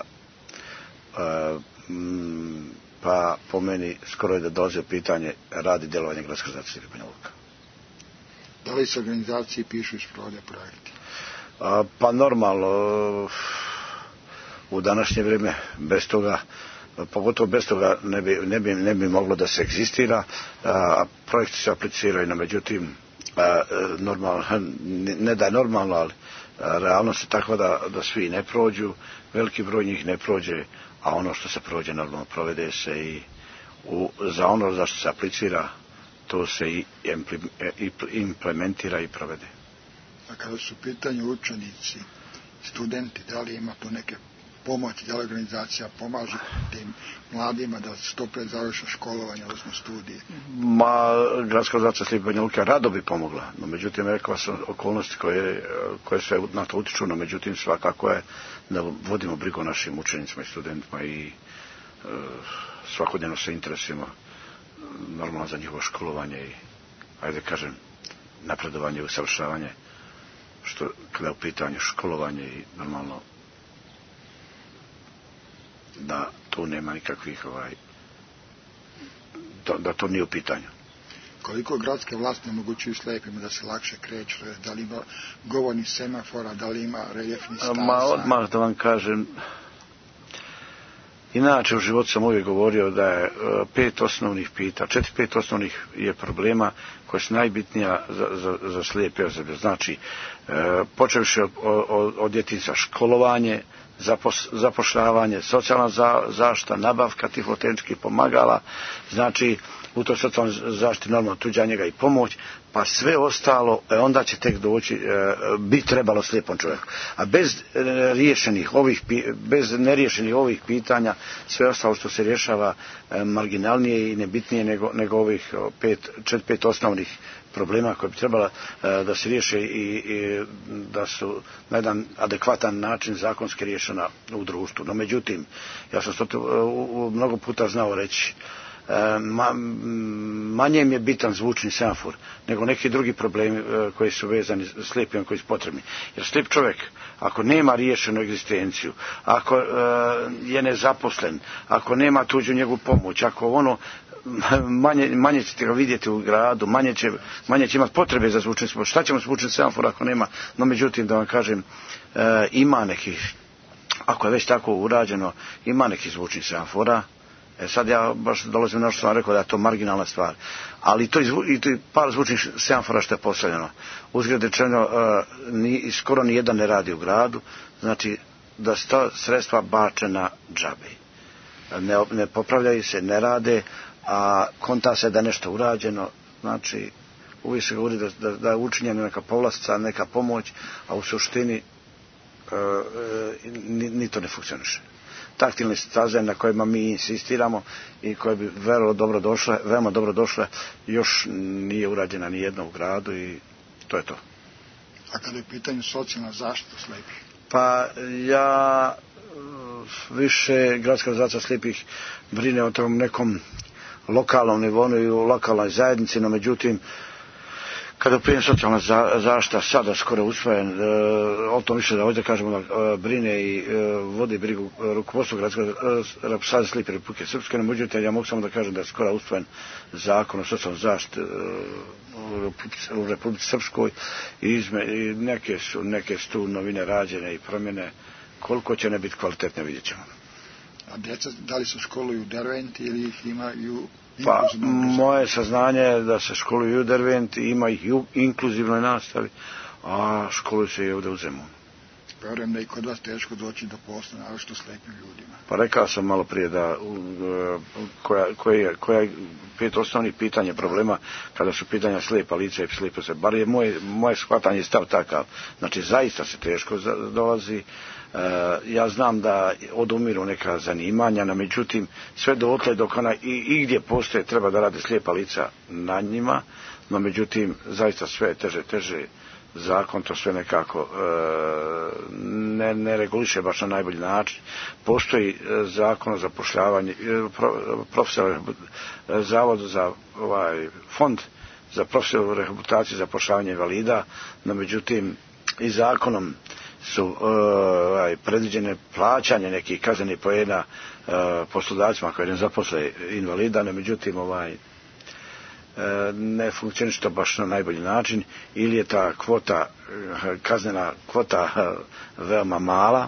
Speaker 7: pa po meni skoro je da dolazi u pitanje rad i djelovanje gradske organizacije slijepih Banja Luka.
Speaker 6: Da li se organizacije pišu i sprovode projekti?
Speaker 7: Pa normalno, u današnje vrijeme bez toga, pogotovo bez toga ne bi, ne bi, ne bi moglo da se egzistira, a projekti se apliciraju, no međutim, normalno, ne da je normalno, ali realnost je takva da, da svi ne prođu, veliki broj njih ne prođe, a ono što se prođe normalno provede se i u, za ono za što se aplicira, to se i implementira i provede.
Speaker 6: A kada su u pitanju učenici, studenti, da li ima tu neke pomoći, da li organizacija pomaže tim mladima da što pre završe školovanje, odnosno studije?
Speaker 7: Ma, gradska organizacija slijepih Banja Luke rado bi pomogla, no međutim, rekao sam okolnosti koje, koje sve na to utiču, no međutim, svakako je da vodimo brigu o našim učenicima i studentima i e, svakodnevno se interesujemo normalno za njihovo školovanje i, ajde kažem, napredovanje i usavršavanje, što kada je u pitanju školovanje i normalno da tu nema nikakvih ovaj, da, da to nije u pitanju.
Speaker 6: Koliko gradske vlasti omogućuju slijepima da se lakše kreću, da li ima govornih semafora, da li ima reljefnih staza?
Speaker 7: Ma odmah da vam kažem, inače u životu sam uvijek govorio da je pet osnovnih pita, četiri, pet osnovnih je problema koja su najbitnija za, za, za slijepe osobe. Znači, e, počevši od, od, od djetinjstva školovanje, zapos, zapošljavanje, socijalna za, zaštita, nabavka tifotehničkih pomagala, znači u toj socijalnoj zaštiti normalno tuđa njega i pomoć, pa sve ostalo e, onda će tek doći, e, bi trebalo slijepom čovjeku. A bez e, riješenih ovih, bez neriješenih ovih pitanja, sve ostalo što se rješava e, marginalnije i nebitnije nego, nego ovih pet, čet, pet osnovnih problema koje bi trebala e, da se riješe i, i da su na jedan adekvatan način zakonski riješena u društvu. No međutim, ja sam to uh, mnogo puta znao reći, e, ma, manje mi je bitan zvučni semafor nego neki drugi problemi e, koji su vezani s slijepima koji su potrebni. Jer slijep čovjek, ako nema riješenu egzistenciju, ako e, je nezaposlen, ako nema tuđu njegovu pomoć, ako ono manje, manje ćete ga vidjeti u gradu, manje će, manje će imati potrebe za zvučni semafor. Šta ćemo zvučni semafor ako nema? No međutim, da vam kažem, e, ima nekih, ako je već tako urađeno, ima nekih zvučnih semafora. E sad ja baš dolazim na što sam rekao da je to marginalna stvar. Ali to i to par zvučnih semafora što je postavljeno. Uzgled rečeno, e, ni, skoro ni jedan ne radi u gradu, znači da su ta sredstva bačena džabe. ne, ne popravljaju se, ne rade, a konta se da nešto urađeno, znači uvijek se govori da, da, da je učinjena neka povlastica, neka pomoć, a u suštini e, e, ni, ni to ne funkcioniše. Taktilne staze na kojima mi insistiramo i koje bi veoma dobro došle, veoma dobro došle, još nije urađena ni jedna u gradu i to je to.
Speaker 6: A kada je pitanje socijalna zaštita slijepih?
Speaker 7: Pa ja više gradska organizacija slijepih brine o tom nekom lokalnom nivou i u lokalnoj zajednici, no međutim kada prijem socijalna zaštita sada skoro usvojen, e, o tom više da ovdje kažemo da e, brine i e, vodi brigu rukovodstvo gradske organizacije slijepih Republike Srpske, no međutim ja mogu samo da kažem da je skoro usvojen zakon o socijalnoj zaštiti e, u Republici Srpskoj i, izme, i neke su neke su tu novine rađene i promjene, koliko će ne biti kvalitetne vidjet ćemo.
Speaker 6: A djeca da li se školuju u Derventi ili ih imaju?
Speaker 7: Pa moje saznanje je da se školuju u Derventi, ima ih u inkluzivnoj nastavi, a školuju se i ovdje u Zemunu.
Speaker 6: Vjerujem da je kod vas teško doći do posla, naročito slijepim ljudima.
Speaker 7: Pa rekao sam malo prije da koja, koja, koja je pet osnovnih pitanja problema kada su pitanja slijepa lica i slijepo se. Bar je moje, moje shvatanje stav takav. Znači zaista se teško dolazi. E, ja znam da odumiru neka zanimanja, no međutim sve dotle dok ona i, i gdje postoje treba da rade slijepa lica na njima, no međutim zaista sve teže, teže zakon to sve nekako e, ne, ne reguliše baš na najbolji način. Postoji zakon o zapošljavanju, pro, profesor, zavod za ovaj fond za profesionalnu rehabilitaciju i zapošljavanje invalida, no međutim i zakonom su ovaj, predviđene plaćanje nekih kaznenih poena e, poslodavcima koji ne zaposle invalida, no međutim ovaj ne funkcioniše to baš na najbolji način, ili je ta kvota, kaznena kvota veoma mala,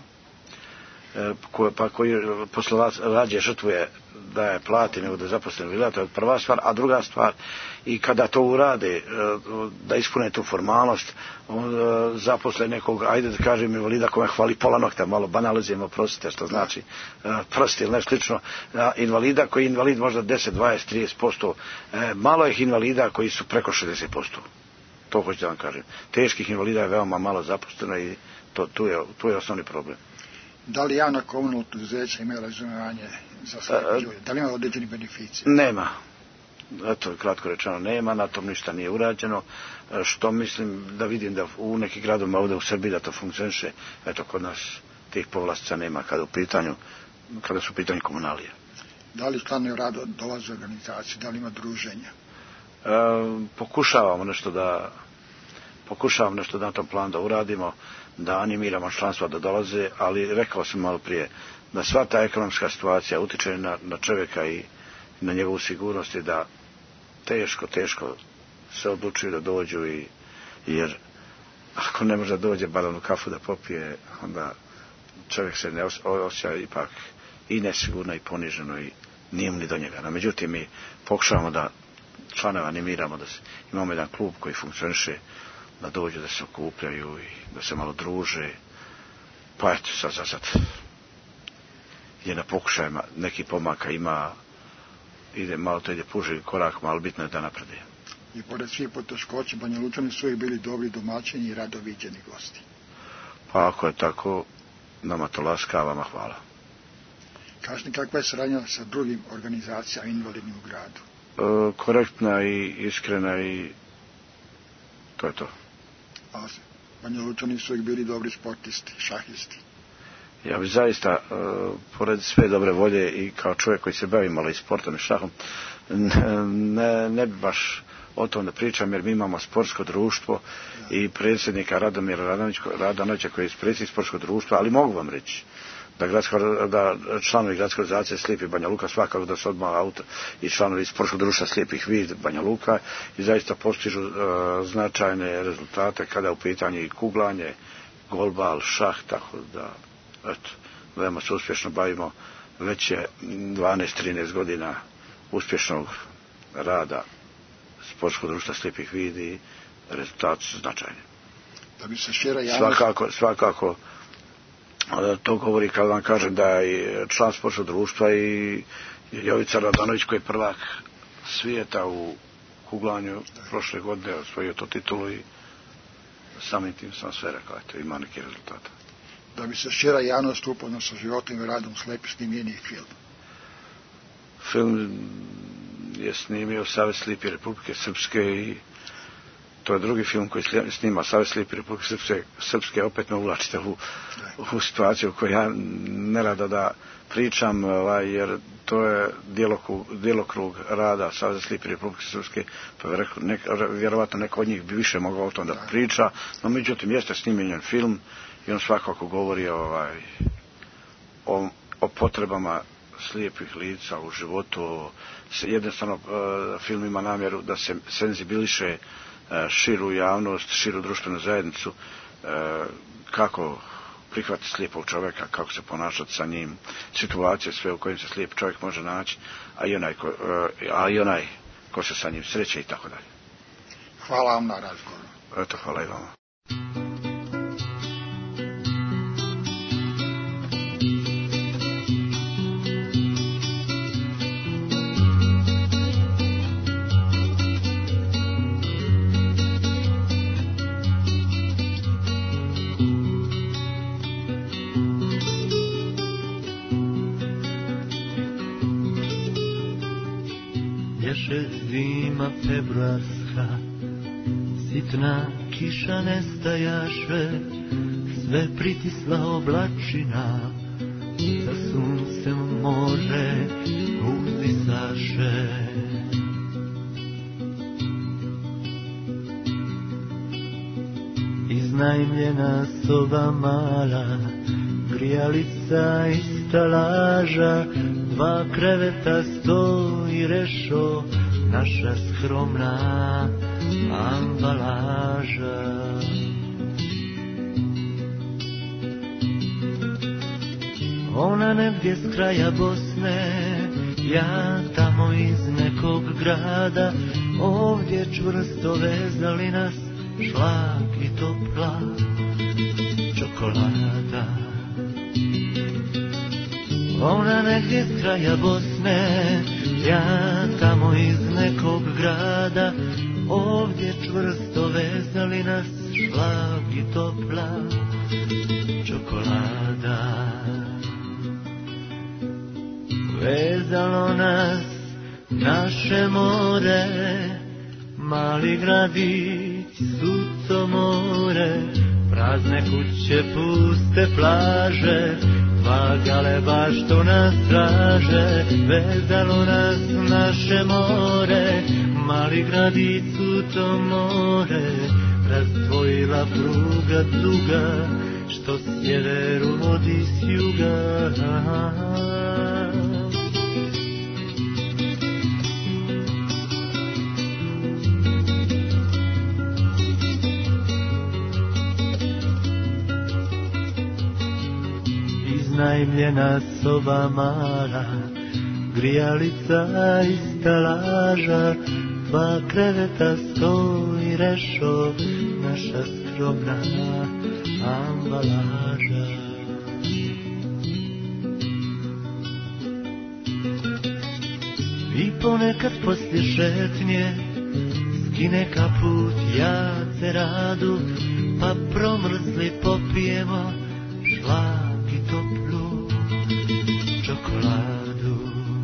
Speaker 7: pa koji poslodavac rađe žrtvuje da je plati nego da zaposle invalida, to je prva stvar, a druga stvar, i kada to urade, da ispune tu formalnost, zaposle nekog, ajde da kažem, invalida kome hvali pola nokta, malo banalizujemo, prostite, što znači prsti ili nešto slično, invalida koji je invalid možda deset, dvadeset, trideset posto, malo je invalida koji su preko šezdeset posto. To hoću da vam kažem. Teških invalida je veoma malo zaposleno i to, tu, je, tu je osnovni problem.
Speaker 6: Da li javna komunalna poduzeća imaju razumijevanje za slijepe ljude? Da li ima određeni beneficije?
Speaker 7: Nema. Eto, kratko rečeno, nema, na tom ništa nije urađeno, što mislim da vidim da u nekih gradovima ovdje u Srbiji da to funkcioniše, eto, kod nas tih povlastica nema kada u pitanju, kada su u pitanju komunalije.
Speaker 6: Da li članovi rada dolaze u organizaciju, da li ima druženja?
Speaker 7: E, pokušavamo nešto da, pokušavamo nešto na tom planu da uradimo, da animiramo članstva da dolaze, ali rekao sam malo prije da sva ta ekonomska situacija utiče na, na čovjeka i na njegovu sigurnost i da teško, teško se odlučuju da dođu i, jer ako ne može da dođe bar onu kafu da popije, onda čovjek se ne osjeća ipak i nesigurno i poniženo i nije mu ni do njega. No, međutim, mi pokušavamo da članova animiramo, da se, imamo jedan klub koji funkcioniše, da dođu, da se okupljaju i da se malo druže. Pa eto, sad, sad, sad je na pokušajima, neki pomaka ima, ide, malo to ide puži korak, malo bitno je da naprede.
Speaker 6: I pored svih poteškoća, Banja Lučani su uvijek bili dobri domaćini i rado viđeni gosti.
Speaker 7: Pa ako je tako, nama to laska, vama hvala.
Speaker 6: Kažete, kakva je saradnja sa drugim organizacijama invalidnim u gradu?
Speaker 7: E, korektna i iskrena i to je to.
Speaker 6: A Banja Lučani su uvijek bili dobri sportisti, šahisti.
Speaker 7: Ja bi zaista, e, pored sve dobre volje i kao čovjek koji se bavi malo i sportom i šahom, ne, ne bi baš o tom da pričam, jer mi imamo sportsko društvo da. I predsjednika Radomira Radanovića koji je predsjednik sportskog društva, ali mogu vam reći da, gradska, da članovi gradske organizacije Slijepi Banja Luka svakako da su odmah auto i članovi sportskog društva Slijepih vid Banja Luka i zaista postižu uh, značajne rezultate kada je u pitanju i kuglanje, golbal, šah, tako da eto, veoma se uspješno bavimo. Već je dvanaest trinaest godina uspješnog rada sportskog društva Slijepih vid i rezultati su značajni.
Speaker 6: Da bi se šira javnost...
Speaker 7: Svakako, svakako To govori kad vam kažem da je član sportskog društva i Jovica Radanović koji je prvak svijeta u kuglanju prošle godine osvojio to titulu i samim tim sam sve rekao, eto, ima neki rezultata.
Speaker 6: Da bi se šira javnost upoznala sa životom i radom Slepi snimljeni film.
Speaker 7: Film je snimio Savez Slijepi Republike Srpske i to je drugi film koji snima Savez Slijepi Republike Srpske, Srpske opet me uvlačite u, u situaciju koju ja ne rado da pričam, ovaj, jer to je djelokrug, djelokrug rada Saveza Slijepi Republike Srpske, pa nek, vjerovatno neko od njih bi više mogao o tom da priča, no međutim jeste snimljen film i on svakako govori ovaj, o, o potrebama slijepih lica u životu. Jednostavno film ima namjeru da se senzibiliše širu javnost, širu društvenu zajednicu, kako prihvatiti slijepog čovjeka, kako se ponašati sa njim, situacije sve u kojim se slijep čovjek može naći, a i onaj ko, a i onaj ko se sa njim sreće i tako dalje.
Speaker 6: Hvala vam na razgovoru.
Speaker 7: Eto, hvala i vama.
Speaker 8: Zima februarska, sitna kiša nestajaše, sve pritisla oblačina, sa suncem more uzdisaše. Iznajmljena soba mala, grijalica i stalaža, dva kreveta, sto i rešo, naša skromna ambalaža. Ona negdje s kraja Bosne, ja tamo iz nekog grada, ovdje čvrsto vezali nas šlag i topla čokolada. Ona negdje s kraja Bosne, ja tamo iz nekog grada, ovdje čvrsto vezali nas šlag i topla čokolada. Vezalo nas naše more, mali gradić, suco more, prazne kuće, puste plaže, dva galeba što nas traže. Vezalo nas naše more, mali gradić, suco more, razdvojila pruga duga, što sjeveru vodi s juga. Iznajmljena soba mala, grijalica i stalaža, dva kreveta, sto i rešo, naša skromna ambalaža. I ponekad poslije šetnje skine kaput, ja se radu, pa promrzli popijemo šlag i toplu čokoladu.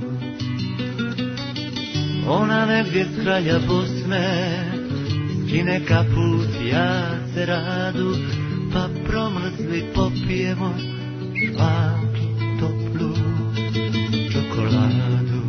Speaker 8: Ona negdje s kraja Bosne skine kaput, ja se radu, pa promrzli popijemo šlag i toplu čokoladu.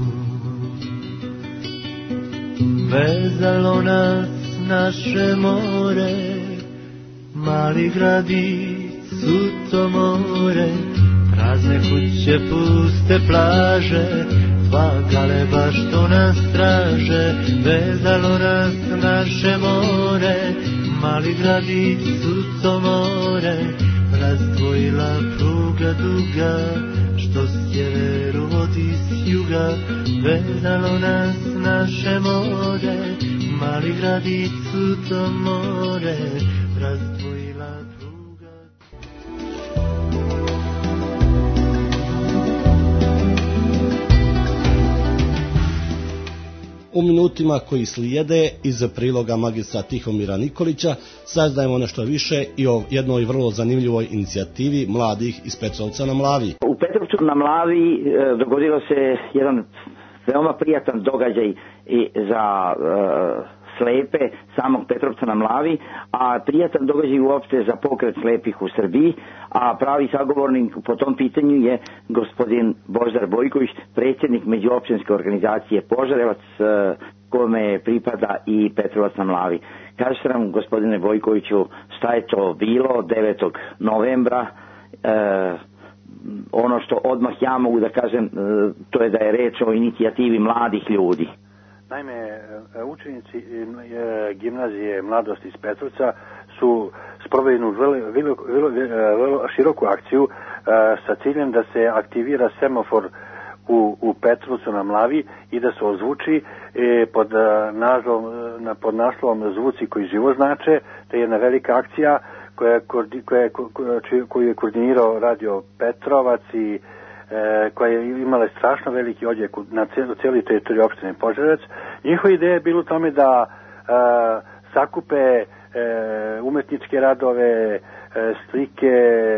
Speaker 8: Vezalo nas naše more, mali gradić, suco more, prazne kuće, puste plaže, dva galeba što nas traže. Vezalo nas naše more, mali gradić, suco more, razdvojila pruga duga, što sjeveru vodi s juga. Vezalo nas naše more, mali gradić, suco more, razdvojila pruga.
Speaker 3: U minutima koji slijede iz priloga magistra Tihomira Nikolića saznajemo nešto više i o jednoj vrlo zanimljivoj inicijativi mladih iz Petrovca na Mlavi.
Speaker 9: U Petrovcu na Mlavi e, dogodilo se jedan veoma prijatan događaj i za e, slepe samog Petrovca na Mlavi, a prijatan događaj uopšte za pokret slepih u Srbiji, a pravi sagovornik po tom pitanju je gospodin Božidar Bojković, predsjednik međuopćinske organizacije Požarevac, kome pripada i Petrovac na Mlavi. Kažete nam, gospodine Bojkoviću, šta je to bilo devetog novembra, e, ono što odmah ja mogu da kažem, to je da je reč o inicijativi mladih ljudi.
Speaker 10: Naime, učenici gimnazije Mladost iz Petrovca su sproveli jednu vrlo, vrlo, vrlo, vrlo široku akciju sa ciljem da se aktivira semafor u, u Petrovcu na Mlavi i da se ozvuči pod, nazvom, pod naslovom Zvuci koji živo znače. To je jedna velika akcija koja, koja, koju je koordinirao Radio Petrovac i koja je imala strašno veliki odjek na cijeli teritoriju opštine Požarevac. Njihova ideja je bilo u tome da a, sakupe e, umetničke radove, e, slike,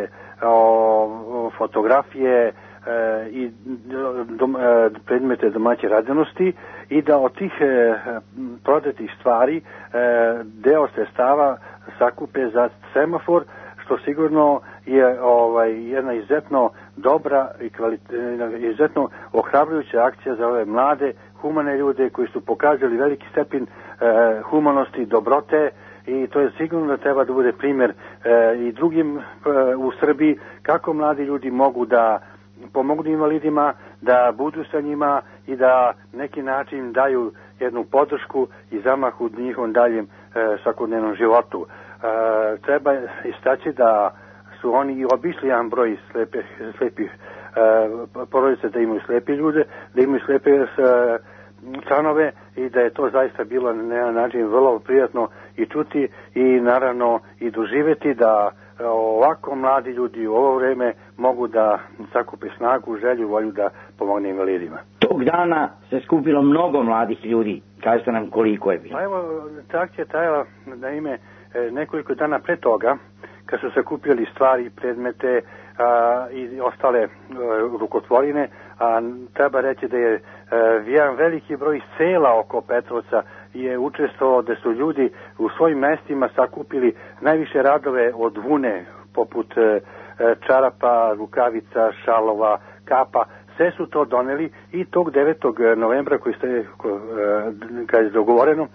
Speaker 10: o, fotografije e, i dom, e, predmete domaće radonosti i da od tih e, prodatih stvari e, deo sredstava sakupe za semafor, što sigurno je ovaj, jedna izuzetno dobra i kvalitetna, izuzetno ohrabrujuća akcija za ove mlade, humane ljude koji su pokazali veliki stepen e, humanosti, dobrote, i to je sigurno da treba da bude primjer e, i drugim e, u Srbiji kako mladi ljudi mogu da pomognu invalidima, da budu sa njima i da neki način daju jednu podršku i zamah u njihovom daljem e, svakodnevnom životu. E, treba istaći da su oni i obišli jedan broj slepe, slepih e, porodice, da imaju slepi ljude, da imaju slepe e, članove i da je to zaista bilo na jedan način vrlo prijatno i čuti i naravno i doživjeti da ovako mladi ljudi u ovo vreme mogu da sakupe snagu, želju, volju da pomogne invalidima.
Speaker 9: Tog dana se skupilo mnogo mladih ljudi. Kažete nam koliko je bilo?
Speaker 10: Pa evo, ta akcija trajala na ime nekoliko dana pre toga, kad su se kupili stvari, predmete a, i ostale a, rukotvorine, a treba reći da je a, jedan veliki broj sela oko Petrovca je učestvovao, da su ljudi u svojim mestima sakupili najviše radove od vune, poput a, čarapa, rukavica, šalova, kapa. Sve su to doneli i tog devetog novembra koji ste, kad je dogovoreno,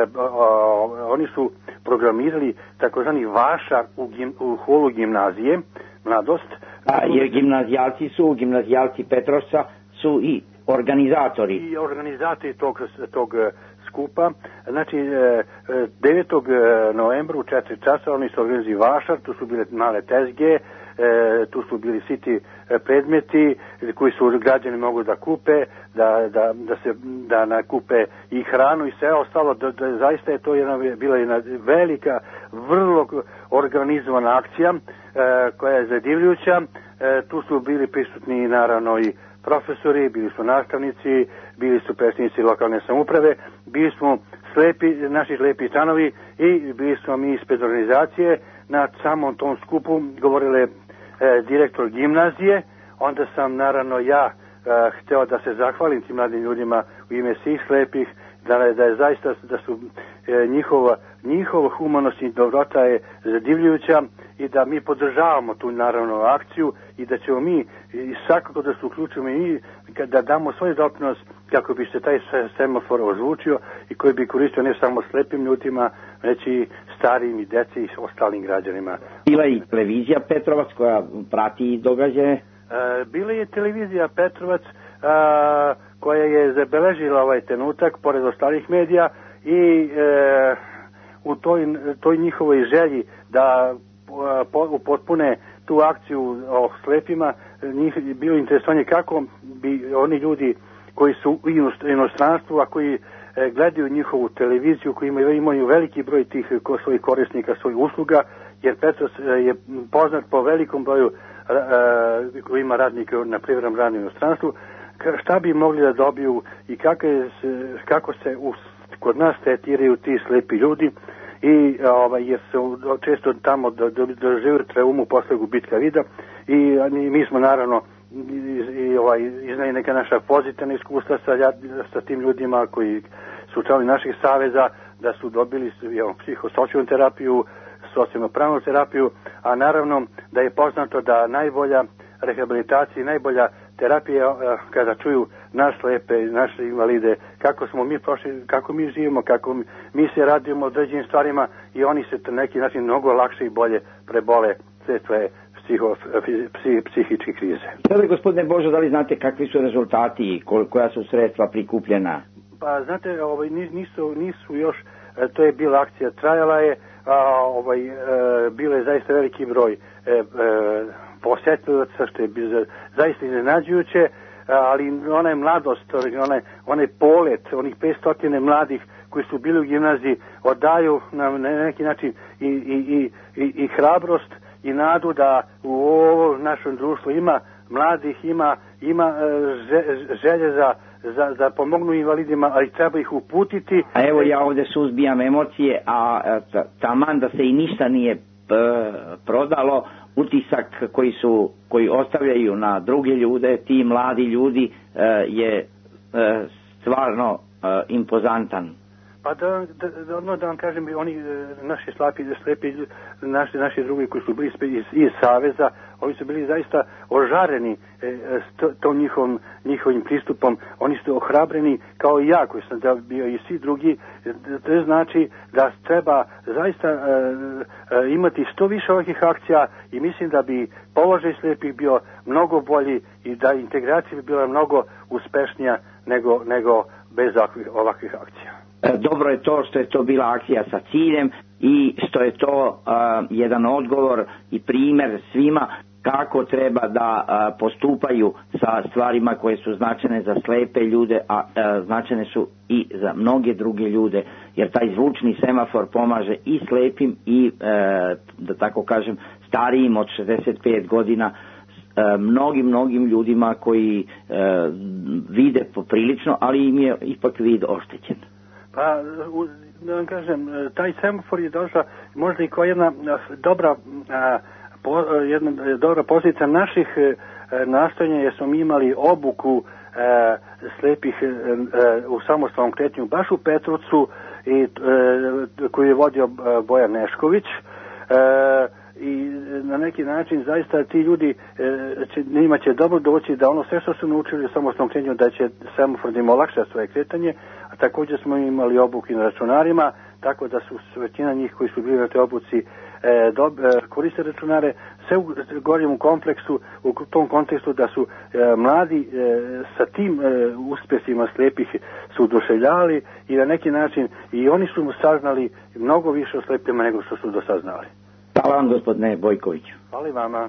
Speaker 10: oni su programirali takozvani vašar u, gim, u holu gimnazije Mladost.
Speaker 9: A jer gimnazijalci su, gimnazijalci Petrovca su i organizatori.
Speaker 10: I organizatori tog, tog skupa. Znači, devetog novembra u četiri časa oni su organizili vašar, tu su bile male tezge, E, tu su bili siti e, predmeti koji su građani mogu da kupe, da, da, da se da nakupe i hranu i sve ostalo, da, da zaista je to jedna, bila jedna velika, vrlo organizovana akcija e, koja je zadivljujuća. E, tu su bili prisutni naravno i profesori, bili su nastavnici, bili su predstavnici lokalne samouprave, bili smo slepi, naši slepi članovi i bili smo mi ispred organizacije. Na samom tom skupu govorile e, direktor gimnazije, onda sam naravno ja e, hteo da se zahvalim tim mladim ljudima u ime svih slepih, da, da je zaista da su e, njihova, njihova humanost i dobrota je zadivljujuća i da mi podržavamo tu naravno akciju i da ćemo mi i svakako da se uključimo i da damo svoj doprinos kako bi se taj semafor ozvučio i koji bi koristio ne samo slepim ljudima, već i starijim i deci i ostalim građanima.
Speaker 9: Bila i televizija Petrovac koja prati događaje?
Speaker 10: E, bila je televizija Petrovac a, koja je zabeležila ovaj trenutak pored ostalih medija i e, u toj, toj njihovoj želji da upotpune tu akciju o slepima, njih bilo interesovanje kako bi oni ljudi koji su u inostranstvu, a koji e, gledaju njihovu televiziju, koji imaju, imaju veliki broj tih ko, svojih korisnika, svojih usluga, jer Petrovac e, je poznat po velikom broju e, koji ima radnika na privremenom radu u inostranstvu, šta bi mogli da dobiju i kako, je, kako se u, kod nas tretiraju ti slepi ljudi i ovaj, jer se često tamo doživaju traumu posle gubitka vida i, i mi smo naravno i, i ovaj, iznali neka naša pozitivna iskustva sa, sa tim ljudima koji su članovi naših saveza, da su dobili psihosocijalnu terapiju, socijalno-pravnu terapiju, a naravno da je poznato da najbolja rehabilitacija i najbolja terapija kada čuju nas slepe, naše invalide, kako smo mi prošli, kako mi živimo, kako mi se radimo određenim stvarima i oni se na neki način mnogo lakše i bolje prebole sve tvoje psiho, psi, psihičke krize.
Speaker 11: Sada, gospodine Božo, da li znate kakvi su rezultati i koja su sredstva prikupljena?
Speaker 10: Pa znate, ovaj, nisu, nisu još, to je bila akcija, trajala je, a, ovaj, e, bilo je zaista veliki broj e, e, posjetilaca, što je bilo zaista iznenađujuće, ali onaj mladost, onaj, onaj polet, onih petsto mladih koji su bili u gimnaziji, odaju na neki način i, i, i, i, i hrabrost i nadu da u ovom našem društvu ima mladih, ima, ima želje za Za, da pomognu invalidima, ali treba ih uputiti.
Speaker 11: A evo ja ovdje suzbijam emocije, a taman da se i ništa nije p, prodalo, utisak koji su, koji ostavljaju na druge ljude, ti mladi ljudi, je stvarno impozantan.
Speaker 10: Pa da, da, da, da vam kažem, oni naši slapi, slepi, naši, naši drugi koji su bili iz, iz Saveza, oni su bili zaista ožareni e, s tom njihovim, njihovim pristupom, oni su ohrabreni kao i ja koji sam da bio i svi drugi, to znači da treba zaista e, e, imati što više ovakvih akcija i mislim da bi položaj slepih bio mnogo bolji i da integracija bi bila mnogo uspešnija nego, nego bez ovakvih, ovakvih akcija.
Speaker 11: Dobro je to što je to bila akcija sa ciljem i što je to uh, jedan odgovor i primjer svima kako treba da uh, postupaju sa stvarima koje su značajne za slepe ljude, a uh, značajne su i za mnoge druge ljude, jer taj zvučni semafor pomaže i slepim i, uh, da tako kažem, starijim od šezdeset pet godina, uh, mnogim, mnogim ljudima koji uh, vide poprilično, ali im je ipak vid oštećen.
Speaker 10: Pa, da vam kažem, taj semafor je došao možda i kao jedna dobra, po, jedna dobra pozicija naših nastojanja, jer smo imali obuku a, slepih a, u samostalnom kretanju baš u Petrovcu i a, koju je vodio Bojan Nešković. A, i na neki način zaista ti ljudi e, će, njima će dobro doći da ono sve što su naučili u samostalnom kretanju da će semafor da im olakša svoje kretanje, a također smo imali obuke na računarima, tako da su većina njih koji su bili na toj obuci e, dob, e, koriste računare, sve u gornjem kompleksu, u tom kontekstu da su e, mladi e, sa tim e, uspjesima slepih su oduševljavali i na neki način i oni su saznali mnogo više o slepima nego što su do sad znali.
Speaker 11: Hvala vam, gospodine Bojkoviću.
Speaker 10: Hvala vama.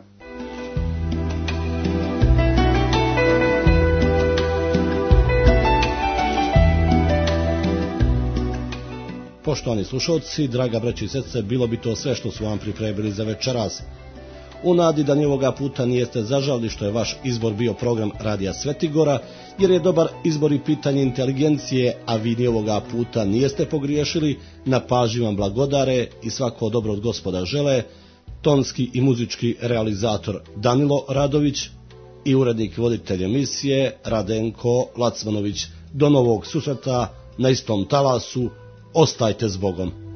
Speaker 3: Poštovani slušalci, draga braćo i sestre, bilo bi to sve što su vam pripremili za večeras. U nadi da ni ovoga puta nijeste zažalili što je vaš izbor bio program Radija Svetigora, jer je dobar izbor i pitanje inteligencije, a vi ni ovoga puta nijeste pogriješili, na pažnji vam blagodare i svako dobro od Gospoda žele, tonski i muzički realizator Danilo Radović i urednik i voditelj emisije Radenko Lacmanović. Do novog susreta na istom talasu, ostajte s Bogom.